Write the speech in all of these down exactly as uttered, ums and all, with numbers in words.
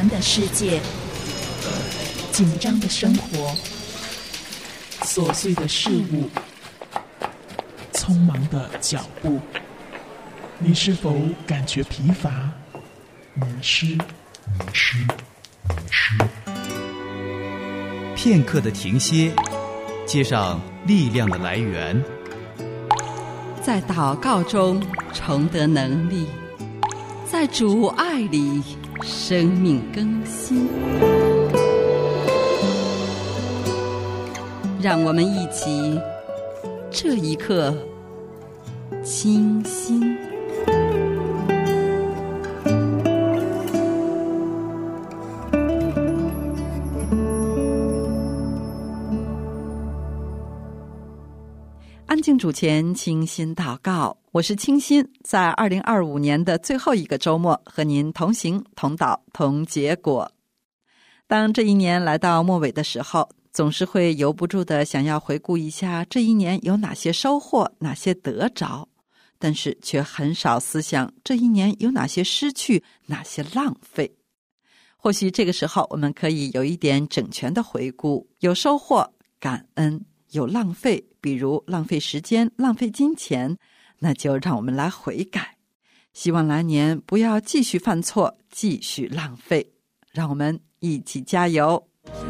繁的世界，紧张的生活，琐碎的事物，匆忙的脚步，你是否感觉疲乏、迷失？迷失，迷失。 片刻的停歇，接上力量的来源， 在祷告中重得能力，在主爱里生命更新。让我们一起这一刻清心。安静主前，清心祷告。我是清心，在二零二五年的最后一个周末，和您同行同祷同结果。当这一年来到末尾的时候，总是会由不住的想要回顾一下这一年有哪些收获，哪些得着，但是却很少思想这一年有哪些失去，哪些浪费。或许这个时候我们可以有一点整全的回顾，有收获感恩，有浪费，比如浪费时间，浪费金钱，那就让我们来悔改，希望来年不要继续犯错，继续浪费。让我们一起加油。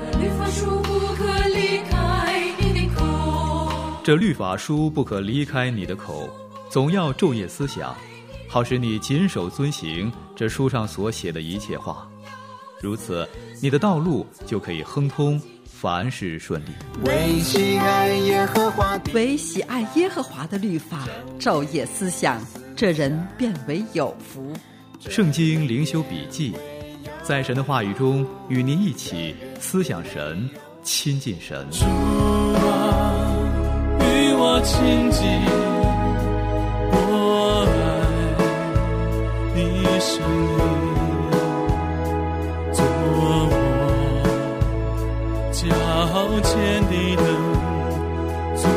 这律法书不可离开你的口，总要昼夜思想，好使你谨守遵行这书上所写的一切话。如此，你的道路就可以亨通，凡事顺利。 为喜爱耶和华的为喜爱耶和华的律法，昼夜思想，这人便为有福。 圣经灵修笔记，在神的话语中与您一起思想神，亲近神。 主啊，与我亲近，我爱你生命，做我脚前的灯，做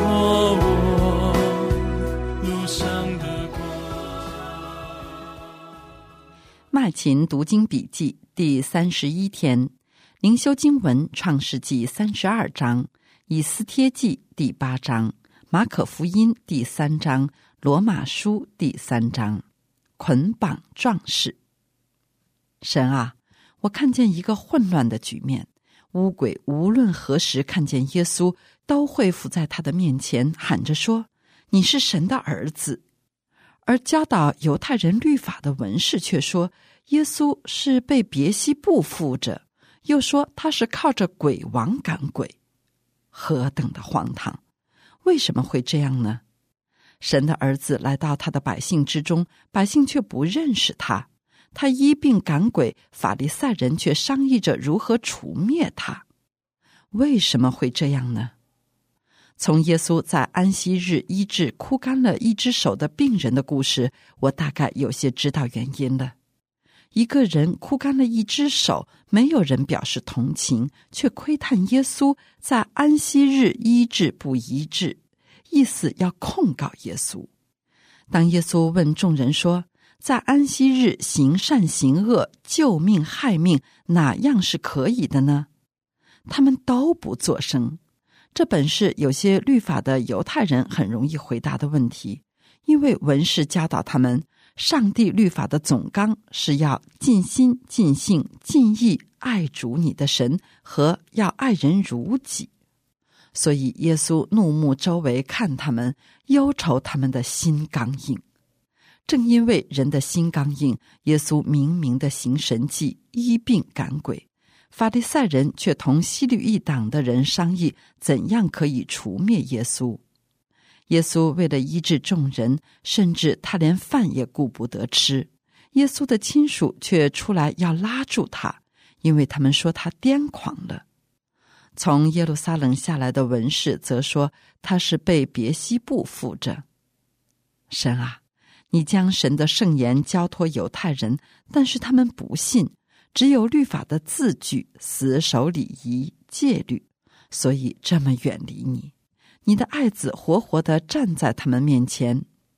我路上的光。 麦琴读经笔记第三十一天，灵修经文创世纪三十二章，以斯帖记第八章，马可福音第三章，罗马书第三章。捆绑壮士。神啊，我看见一个混乱的局面，污鬼无论何时看见耶稣，都会伏在他的面前喊着说，你是神的儿子。而教导犹太人律法的文士却说，耶稣是被别西卜附着，又说他是靠着鬼王赶鬼。何等的荒唐！为什么会这样呢？神的儿子来到他的百姓之中，百姓却不认识他。他医病赶鬼，法利赛人却商议着如何除灭他。为什么会这样呢？从耶稣在安息日医治枯干了一只手的病人的故事，我大概有些知道原因了。一个人枯干了一只手，没有人表示同情，却窥探耶稣在安息日医治不医治，意思要控告耶稣。当耶稣问众人说，在安息日行善行恶，救命害命，哪样是可以的呢？他们都不作声。这本是有些律法的犹太人很容易回答的问题，因为文士教导他们，上帝律法的总纲是要尽心尽性尽意爱主你的神，和要爱人如己。所以耶稣怒目周围看他们，忧愁他们的心刚硬。正因为人的心刚硬，耶稣明明的行神迹，医病赶鬼，法利赛人却同希律一党的人商议怎样可以除灭耶稣。耶稣为了医治众人，甚至他连饭也顾不得吃。耶稣的亲属却出来要拉住他，因为他们说他癫狂了。从耶路撒冷下来的文士则说他是被别西卜附着。神啊，你将神的圣言交托犹太人，但是他们不信，只有律法的字句，死守礼仪戒律，所以这么远离你。你的爱子活活地站在他们面前。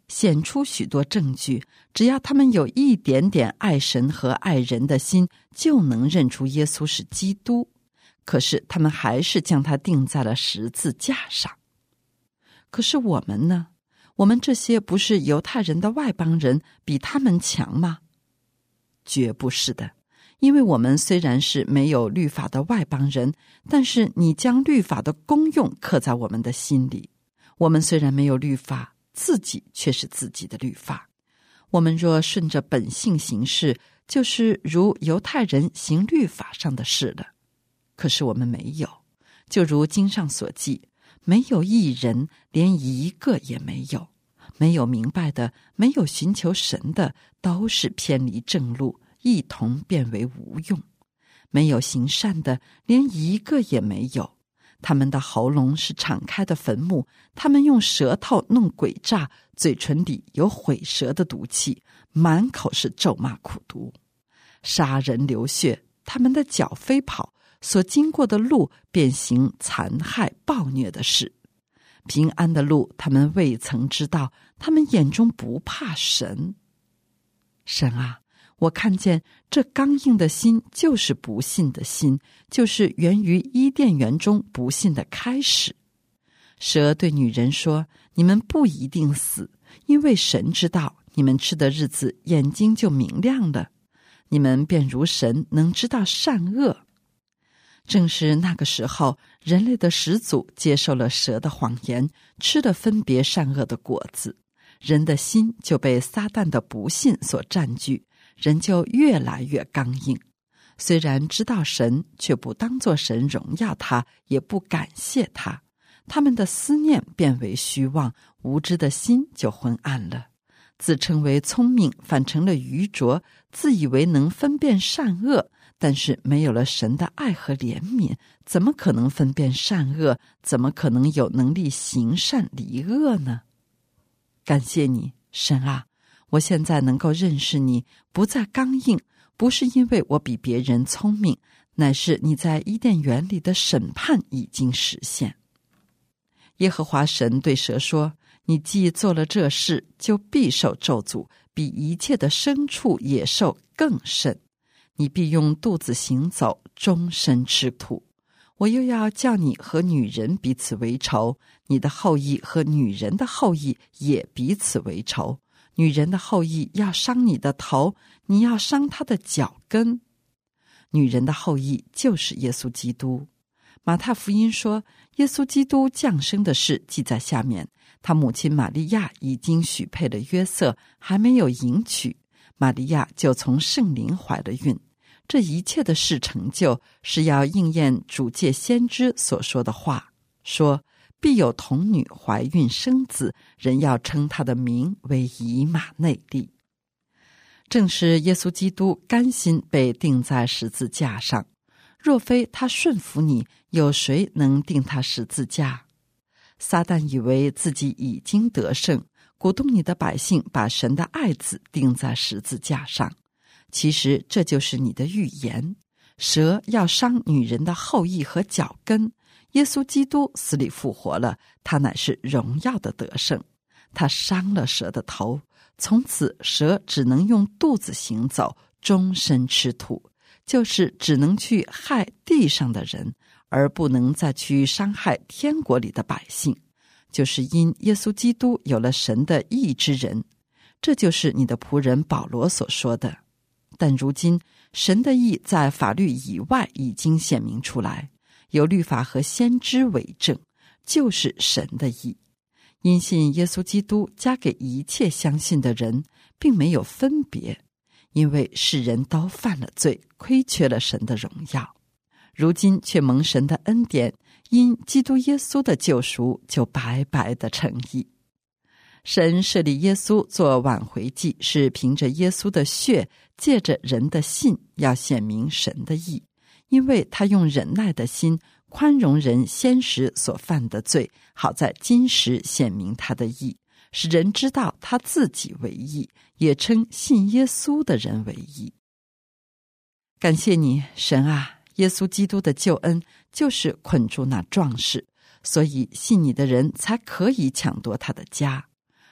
显出许多证据，只要他们有一点点爱神和爱人的心，就能认出耶稣是基督。可是他们还是将他钉在了十字架上。可是我们呢？我们这些不是犹太人的外邦人比他们强吗？绝不是的，因为我们虽然是没有律法的外邦人，但是你将律法的功用刻在我们的心里。我们虽然没有律法，自己却是自己的律法。我们若顺着本性行事，就是如犹太人行律法上的事了。可是我们没有，就如经上所记，没有一人，连一个也没有。没有明白的，没有寻求神的，都是偏离正路，一同变为无用。没有行善的，连一个也没有。他们的喉咙是敞开的坟墓，他们用舌头弄诡诈，嘴唇里有毁舌的毒气，满口是咒骂苦毒。杀人流血，他们的脚飞跑，所经过的路便行残害暴虐的事。平安的路他们未曾知道，他们眼中不怕神。神啊，我看见这刚硬的心就是不信的心，就是源于伊甸园中不信的开始。蛇对女人说，你们不一定死，因为神知道你们吃的日子眼睛就明亮了，你们便如神，能知道善恶。正是那个时候，人类的始祖接受了蛇的谎言，吃了分别善恶的果子，人的心就被撒旦的不信所占据，人就越来越刚硬。虽然知道神，却不当作神荣耀他，也不感谢他，他们的思念变为虚妄，无知的心就昏暗了。自称为聪明，反成了愚拙；自以为能分辨善恶，但是没有了神的爱和怜悯，怎么可能分辨善恶？怎么可能有能力行善离恶呢？感谢你，神啊！我现在能够认识你，不再刚硬，不是因为我比别人聪明，乃是你在伊甸园里的审判已经实现。耶和华神对蛇说，你既做了这事，就必受咒诅，比一切的牲畜野兽更甚。你必用肚子行走，终身吃土。我又要叫你和女人彼此为仇，你的后裔和女人的后裔也彼此为仇。女人的后裔要伤你的头，你要伤她的脚跟。女人的后裔就是耶稣基督。马太福音说，耶稣基督降生的事记在下面，他母亲玛利亚已经许配了约瑟，还没有迎娶，玛利亚就从圣灵怀了孕。这一切的事成就，是要应验主借先知所说的话，说必有童女怀孕生子，人要称他的名为以马内利。正是耶稣基督甘心被钉在十字架上，若非他顺服你，有谁能钉他十字架？撒旦以为自己已经得胜，鼓动你的百姓把神的爱子钉在十字架上。其实这就是你的预言，蛇要伤女人的后裔和脚跟，耶稣基督死里复活了，他乃是荣耀的得胜。他伤了蛇的头，从此蛇只能用肚子行走，终身吃土，就是只能去害地上的人，而不能再去伤害天国里的百姓。就是因耶稣基督有了神的义之人，这就是你的仆人保罗所说的。但如今神的义在法律以外已经显明出来，有律法和先知为证，就是神的义。因信耶稣基督加给一切相信的人，并没有分别，因为世人都犯了罪，亏缺了神的荣耀，如今却蒙神的恩典，因基督耶稣的救赎，就白白的称义。神设立耶稣做挽回祭，是凭着耶稣的血，借着人的信，要显明神的义，因为他用忍耐的心宽容人先时所犯的罪，好在今时显明他的义，使人知道他自己为义，也称信耶稣的人为义。感谢你，神啊！耶稣基督的救恩就是捆住那壮士，所以信你的人才可以抢夺他的家。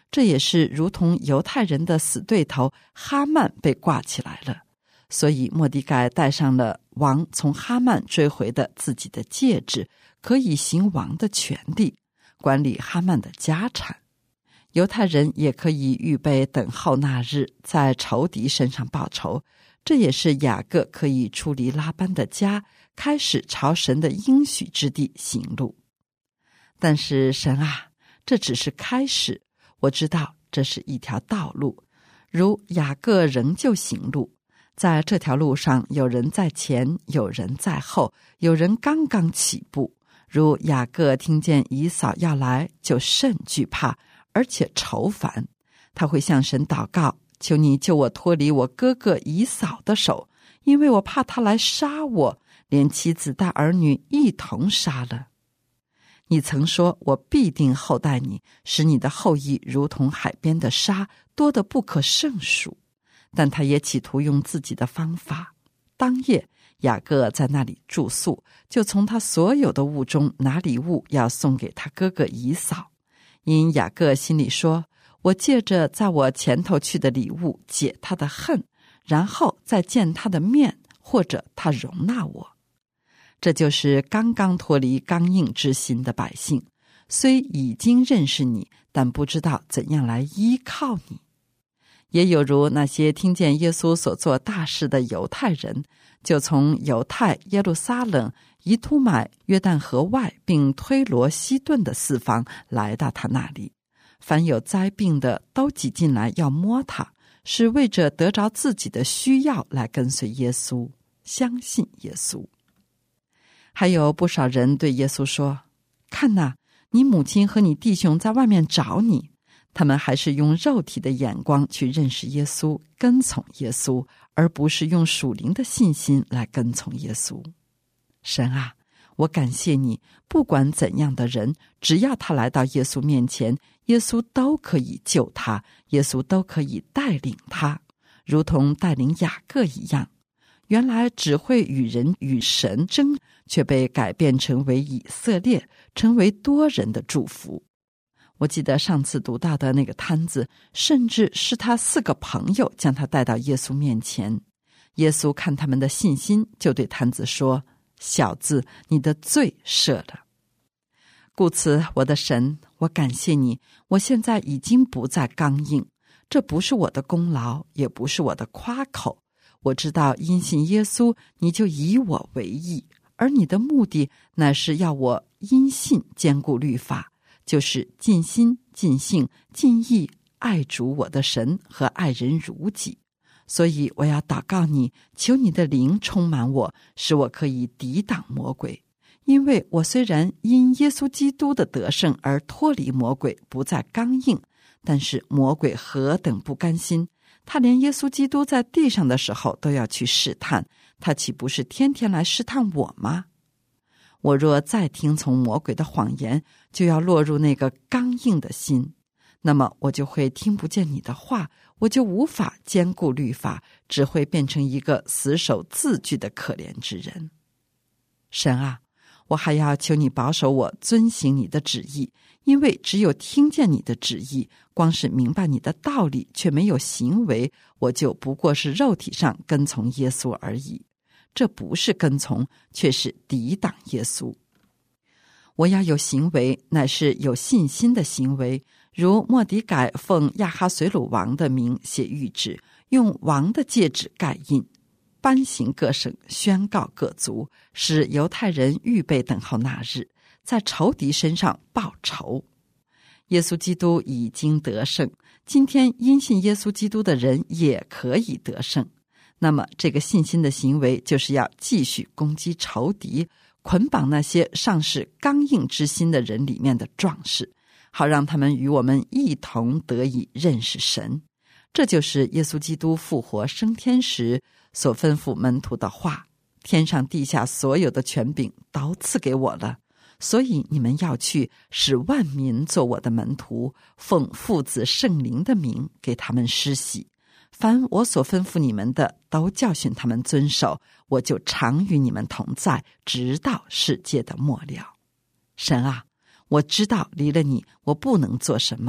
这也是如同犹太人的死对头哈曼被挂起来了，所以末底改戴上了王从哈曼追回的自己的戒指，可以行王的权利，管理哈曼的家产。犹太人也可以预备等候那日在仇敌身上报仇，这也是雅各可以出离拉班的家，开始朝神的应许之地行路。但是神啊，这只是开始，我知道这是一条道路，如雅各仍旧行路，在这条路上有人在前，有人在后，有人刚刚起步。如雅各听见以扫要来，就甚惧怕，而且愁烦，他会向神祷告，求你救我脱离我哥哥以扫的手，因为我怕他来杀我，连妻子带儿女一同杀了。你曾说，我必定厚待你，使你的后裔如同海边的沙，多得不可胜数。但他也企图用自己的方法。当夜，雅各在那里住宿，就从他所有的物中拿礼物要送给他哥哥以扫。因雅各心里说，我借着在我前头去的礼物解他的恨，然后再见他的面，或者他容纳我。这就是刚刚脱离刚硬之心的百姓，虽已经认识你，但不知道怎样来依靠你。也有如那些听见耶稣所做大事的犹太人，就从犹太、耶路撒冷、以图买、约旦河外并推罗、西顿的四方来到他那里，凡有灾病的都挤进来要摸他，是为着得着自己的需要来跟随耶稣，相信耶稣。还有不少人对耶稣说，看哪，你母亲和你弟兄在外面找你。他们还是用肉体的眼光去认识耶稣，跟从耶稣，而不是用属灵的信心来跟从耶稣。神啊，我感谢你，不管怎样的人，只要他来到耶稣面前，耶稣都可以救他，耶稣都可以带领他，如同带领雅各一样。原来只会与人与神争，却被改变成为以色列，成为多人的祝福。我记得上次读到的那个摊子，甚至是他四个朋友将他带到耶稣面前。耶稣看他们的信心，就对摊子说，小子，你的罪赦了。故此，我的神，我感谢你，我现在已经不再刚硬，这不是我的功劳，也不是我的夸口。我知道因信耶稣，你就以我为义，而你的目的乃是要我因信坚固律法，就是尽心、尽性、尽意爱主我的神和爱人如己。所以我要祷告你，求你的灵充满我，使我可以抵挡魔鬼。因为我虽然因耶稣基督的得胜而脱离魔鬼，不再刚硬，但是魔鬼何等不甘心，他连耶稣基督在地上的时候都要去试探，他岂不是天天来试探我吗？我若再听从魔鬼的谎言，就要落入那个刚硬的心，那么我就会听不见你的话，我就无法兼顾律法，只会变成一个死守字句的可怜之人。神啊，我还要求你保守我遵行你的旨意，因为只有听见你的旨意，光是明白你的道理，却没有行为，我就不过是肉体上跟从耶稣而已。这不是跟从，却是抵挡耶稣。我要有行为，乃是有信心的行为，如末底改奉亚哈随鲁王的名写谕旨，用王的戒指盖印，颁行各省，宣告各族，使犹太人预备等候那日，在仇敌身上报仇。耶稣基督已经得胜，今天因信耶稣基督的人也可以得胜。那么这个信心的行为，就是要继续攻击仇敌，捆绑那些尚是刚硬之心的人里面的壮士，好让他们与我们一同得以认识神。这就是耶稣基督复活升天时所吩咐门徒的话，天上地下所有的权柄都赐给我了，所以你们要去，使万民做我的门徒，奉父子圣灵的名给他们施洗，凡我所吩咐你们的，都教训他们遵守，我就常与你们同在，直到世界的末了。神啊，我知道离了你，我不能做什么，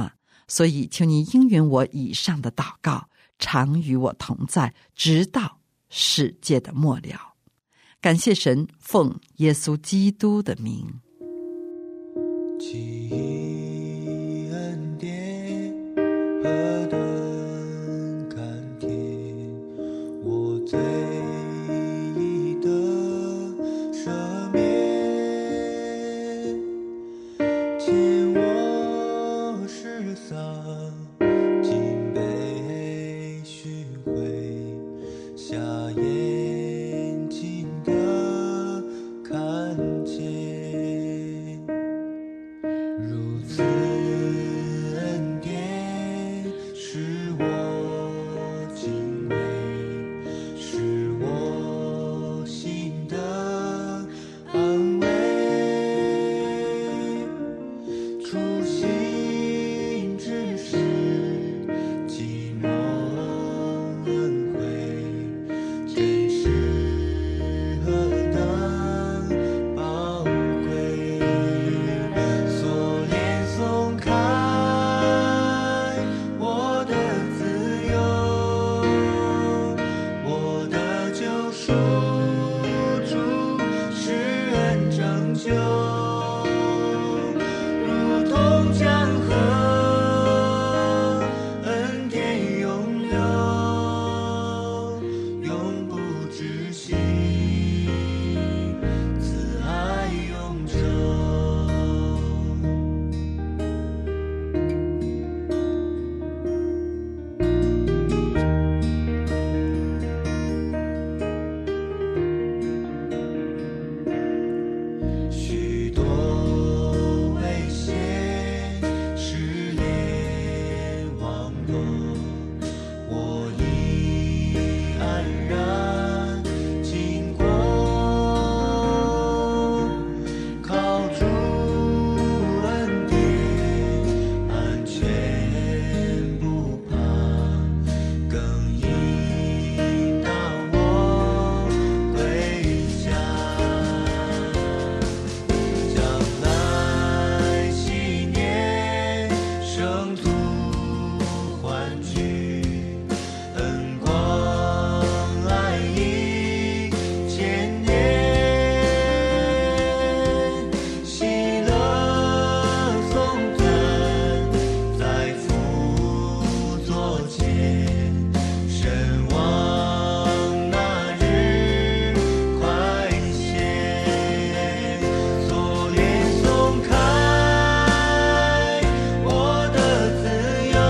所以求你应允我以上的祷告，常与我同在，直到世界的末了。感谢神，奉耶稣基督的名。 奇异恩典何等甘甜，我罪已得赦免，牵我失丧，竟被寻回，瞎眼睛的看见。如此恩典使我敬畏，使我心的安慰，初心之时寂寞恩惠，真是何等宝贵。锁链松开我的自由，我的救赎主施恩拯救，如同江河，恩典永流，永不止息，慈爱永久。许多危险失恋网络，我已安然经过，靠主恩典安全不怕，更引导我归家。将来禧年圣徒欢聚，恩光爱意千年，喜乐颂赞在父座前，神望那日快现。锁链松开我的自由，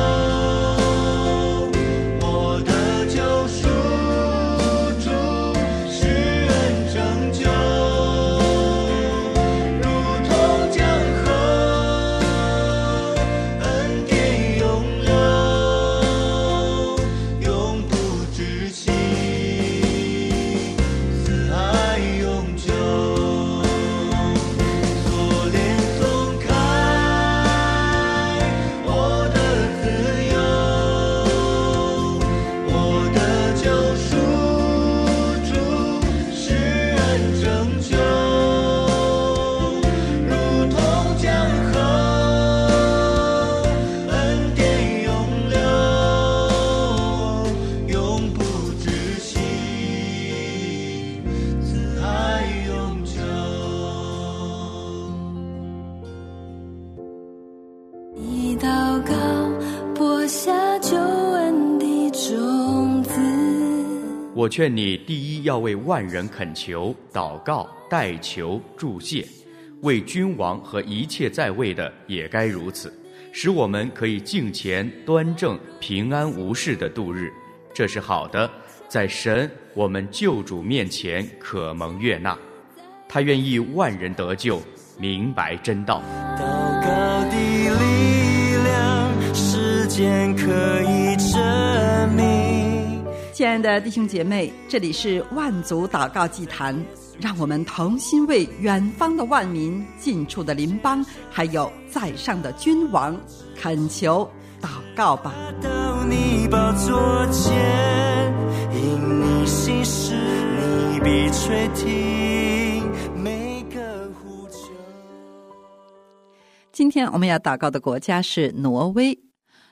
我的救赎主施恩拯救，如同江河，恩典永流，永不止息，慈爱永久。锁链松开我的自由，我的救赎主施恩拯救，如同江河，恩典永流，永不止息，慈爱永久。 一祷告，播下救恩的种子。 我劝你第一要为万人恳求、祷告、代求、祝谢，为君王和一切在位的也该如此，使我们可以敬虔、端正、平安无事的度日。这是好的，在神我们救主面前可蒙悦纳。他愿意万人得救，明白真道。 祷告的力量，时间可以证明。 亲爱的弟兄姐妹，这里是万族祷告祭坛，让我们同心为远方的万民、近处的邻邦，还有在上的君王恳求祷告吧。 到你宝座前，因你心事，你必垂听每个呼求。 今天我们要祷告的国家是挪威。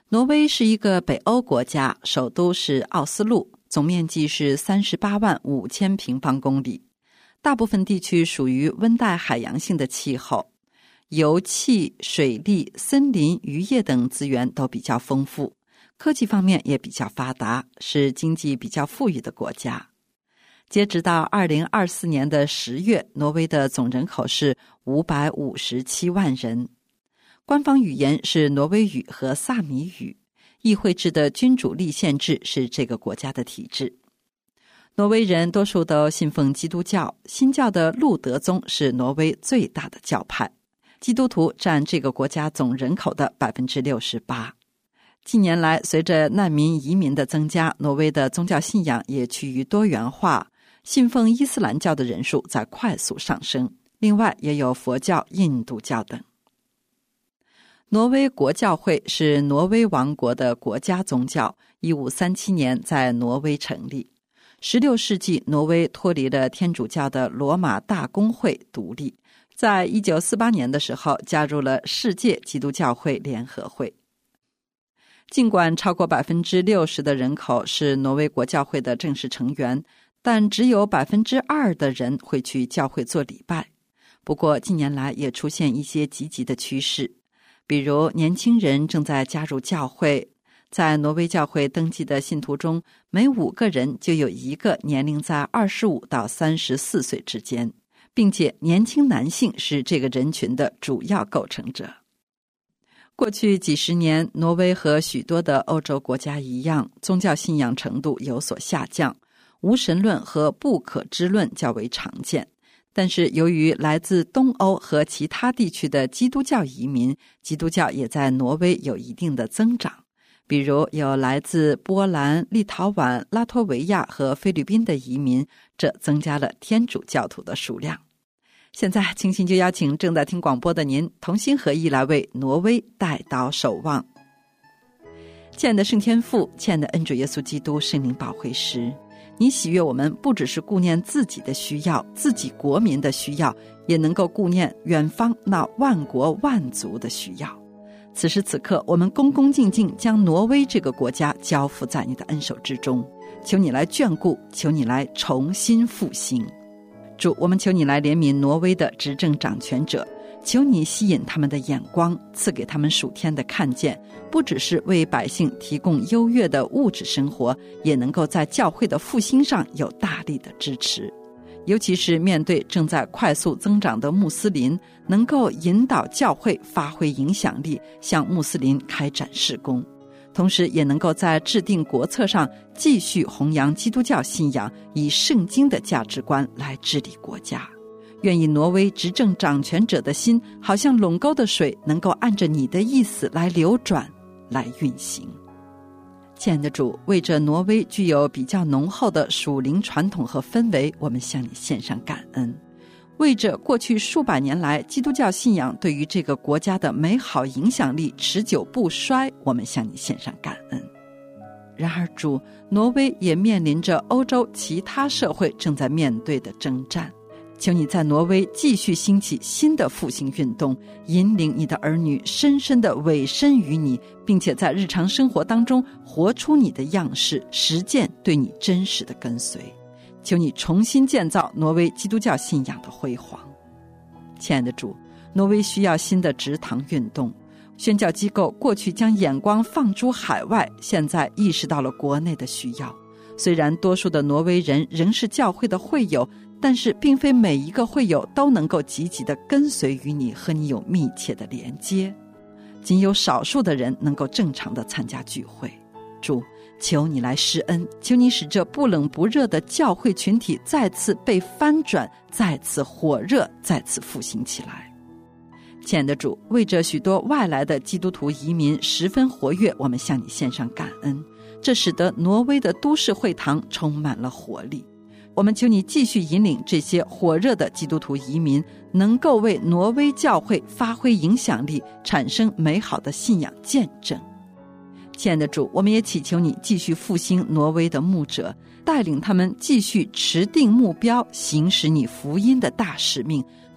挪威是一个北欧国家，首都是奥斯陆，总面积是三十八万五千平方公里。大部分地区属于温带海洋性的气候，油气、水利、森林、渔业等资源都比较丰富，科技方面也比较发达，是经济比较富裕的国家。截止到二零二四年的十月，挪威的总人口是五百五十七万人。官方语言是挪威语和萨米语，议会制的君主立宪制是这个国家的体制。挪威人多数都信奉基督教，新教的路德宗是挪威最大的教派，基督徒占这个国家总人口的 百分之六十八。 近年来，随着难民移民的增加，挪威的宗教信仰也趋于多元化，信奉伊斯兰教的人数在快速上升，另外也有佛教、印度教等。挪威国教会是挪威王国的国家宗教，一五三七年在挪威成立。十六世纪，挪威脱离了天主教的罗马大公会独立，在一九四八年的时候加入了世界基督教会联合会。尽管超过 百分之六十 的人口是挪威国教会的正式成员，但只有 百分之二 的人会去教会做礼拜。不过近年来也出现一些积极的趋势，比如年轻人正在加入教会，在挪威教会登记的信徒中，每五个人就有一个年龄在二十五到三十四岁之间，并且年轻男性是这个人群的主要构成者。过去几十年，挪威和许多的欧洲国家一样，宗教信仰程度有所下降，无神论和不可知论较为常见。但是由于来自东欧和其他地区的基督教移民，基督教也在挪威有一定的增长。比如有来自波兰、立陶宛、拉脱维亚和菲律宾的移民，这增加了天主教徒的数量。现在清心就邀请正在听广播的您同心合意来为挪威代祷守望。亲爱的圣天父，亲爱的恩主耶稣基督圣灵保惠师，你喜悦我们不只是顾念自己的需要，自己国民的需要，也能够顾念远方那万国万族的需要。此时此刻，我们恭恭敬敬将挪威这个国家交付在你的恩手之中，求你来眷顾，求你来重新复兴。主，我们求你来怜悯挪威的执政掌权者，求你吸引他们的眼光，赐给他们属天的看见，不只是为百姓提供优越的物质生活，也能够在教会的复兴上有大力的支持。尤其是面对正在快速增长的穆斯林，能够引导教会发挥影响力，向穆斯林开展事工，同时也能够在制定国策上继续弘扬基督教信仰，以圣经的价值观来治理国家。愿以挪威执政掌权者的心，好像垄沟的水，能够按着你的意思来流转，来运行。亲爱的主，为着挪威具有比较浓厚的属灵传统和氛围，我们向你献上感恩。为着过去数百年来基督教信仰对于这个国家的美好影响力持久不衰，我们向你献上感恩。然而主，挪威也面临着欧洲其他社会正在面对的征战，求你在挪威继续兴起新的复兴运动，引领你的儿女深深地委身于你，并且在日常生活当中活出你的样式，实践对你真实的跟随。求你重新建造挪威基督教信仰的辉煌。亲爱的主，挪威需要新的植堂运动，宣教机构过去将眼光放诸海外，现在意识到了国内的需要。虽然多数的挪威人仍是教会的会友，但是并非每一个会友都能够积极地跟随于你，和你有密切的连接，仅有少数的人能够正常地参加聚会。主，求你来施恩，求你使这不冷不热的教会群体再次被翻转，再次火热，再次复兴起来。亲爱的主，为着许多外来的基督徒移民十分活跃，我们向你献上感恩，这使得挪威的都市会堂充满了活力。我们求你继续引领这些火热的基督徒移民，能够为挪威教会发挥影响力，产生美好的信仰见证。亲爱的主，我们也祈求你继续复兴挪威的牧者，带领他们继续持定目标，行使你福音的大使命，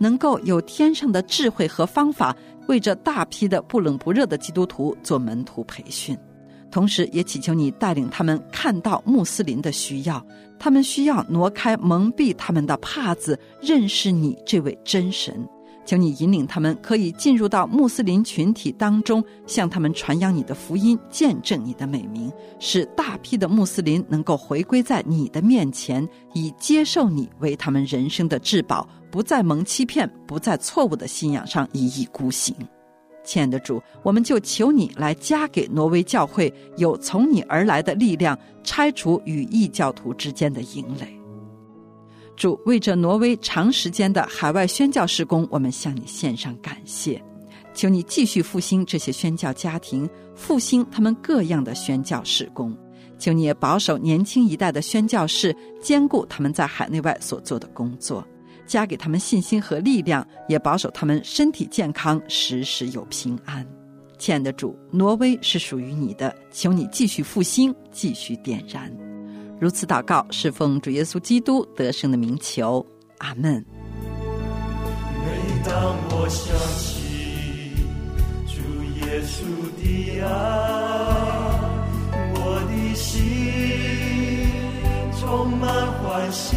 能够有天上的智慧和方法，为这大批的不冷不热的基督徒做门徒培训。同时也祈求你带领他们看到穆斯林的需要，他们需要挪开蒙蔽他们的帕子，认识你这位真神。求你引领他们可以进入到穆斯林群体当中，向他们传扬你的福音，见证你的美名，使大批的穆斯林能够回归在你的面前，以接受你为他们人生的至宝，不再蒙欺骗，不在错误的信仰上一意孤行。亲爱的主，我们就求你来加给挪威教会有从你而来的力量，拆除与异教徒之间的营垒。主，为着挪威长时间的海外宣教事工，我们向你献上感谢。求你继续复兴这些宣教家庭，复兴他们各样的宣教事工。求你也保守年轻一代的宣教士，兼顾他们在海内外所做的工作，加给他们信心和力量，也保守他们身体健康，时时有平安。亲爱的主，挪威是属于你的，求你继续复兴，继续点燃。如此祷告，是奉主耶稣基督得胜的名求，阿们。 每当我想起主耶稣的爱，我的心充满欢喜，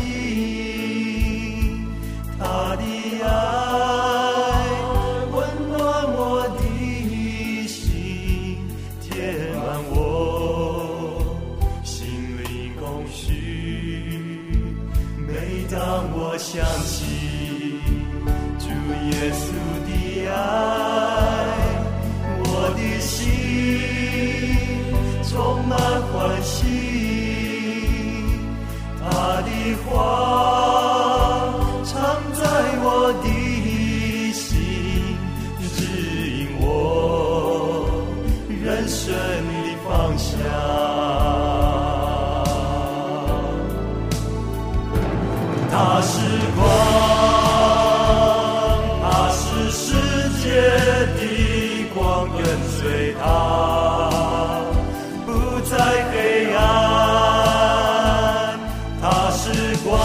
他的爱温暖我的心，填满我心里空虚。每当我想起主耶稣的爱，我的心充满欢喜，他的话常在我的心，指引我人生的方向。他是光，他是世界的光，跟随他不再黑暗。他是光，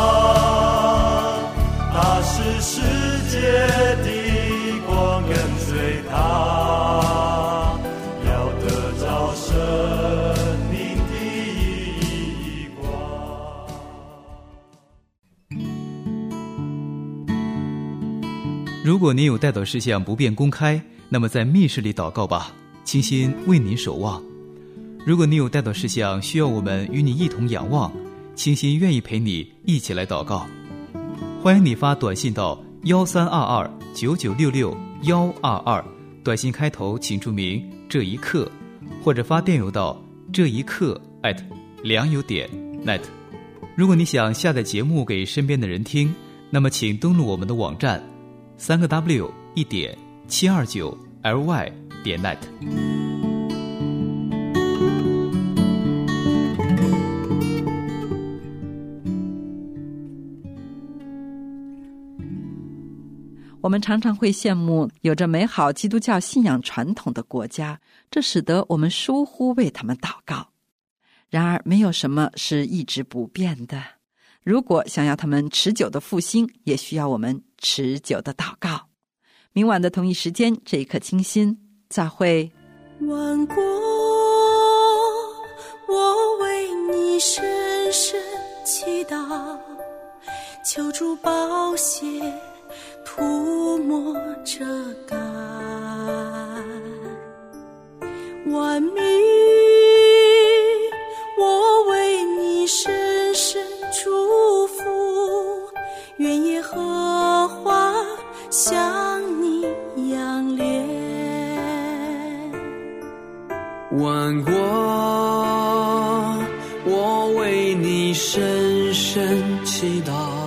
他是世界的光，跟随他要得着生命的光。 如果您有代祷事项不便公开，那么在密室里祷告吧，倾心为您守望。如果你有代祷事项需要我们与你一同仰望，倾心愿意陪你一起来祷告。欢迎你发短信到幺三二二九九六六幺二二，短信开头请注明这一刻，或者发电邮到这一刻 at 良友点 net。如果你想下载节目给身边的人听，那么请登录我们的网站三个 W 一点七二九 L Y 点 net。 我们常常会羡慕有着美好基督教信仰传统的国家，这使得我们疏忽为他们祷告。然而，没有什么是一直不变的。如果想要他们持久的复兴，也需要我们持久的祷告。明晚的同一时间，这一刻清心，再会。 万国，我为你深深祈祷，求主宝血涂抹遮盖，万民，我为你深深祝福，愿耶和华向你仰脸。 万国，我为你深深祈祷，